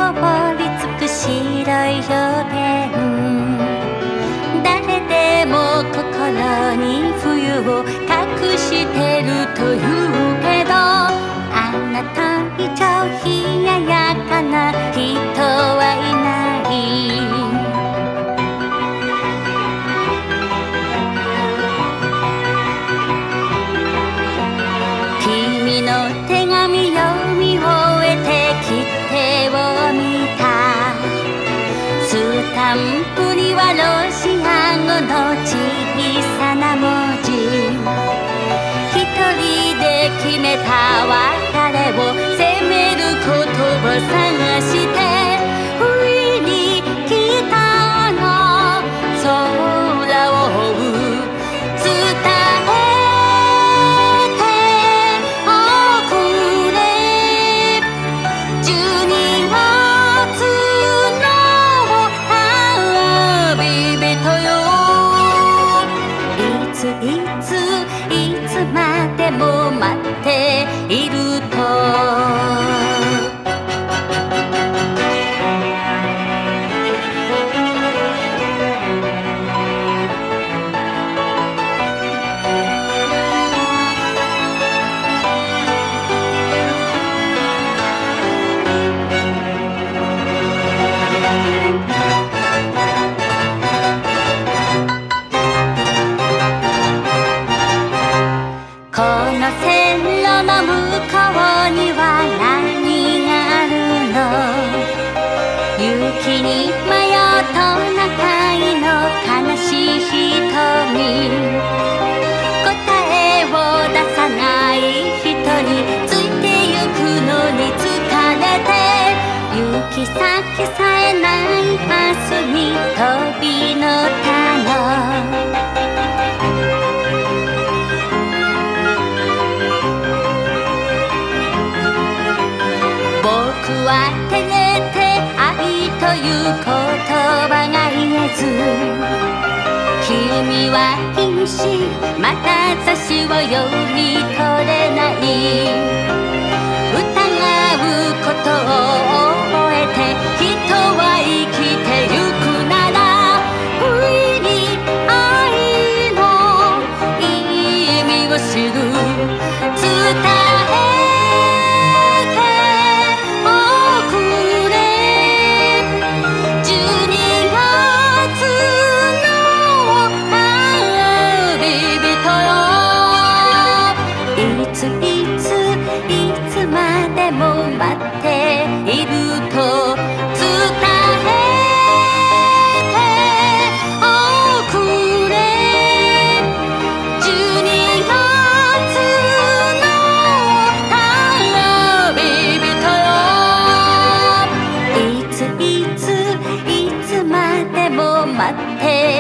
こぼりつく白い表現、誰でも心に冬を隠してるというけど、あなた以上冷ややかな人はいない。君の手紙読み終えて切手を見た。スタンプにはロシア語の小さな文字。一人で決めた別れを責める言葉探して不意に北の空を追う。伝えておくれ12月の旅人よ。いつまでも待っていると、この線路の向こうには何があるの。雪に迷うトナカイの悲しい瞳。答えを出さない人についてゆくのに疲れて、行き先さえない明日に飛び乗ったの。僕は照れて愛という言葉が言えず、君は瀕死また雑誌を読み取れない。疑うことを覚えて人は生きてゆくなら、不意に愛の意味を知る。伝えいつまでも待っていると、伝えておくれ12月の旅人よ。いつまでも待って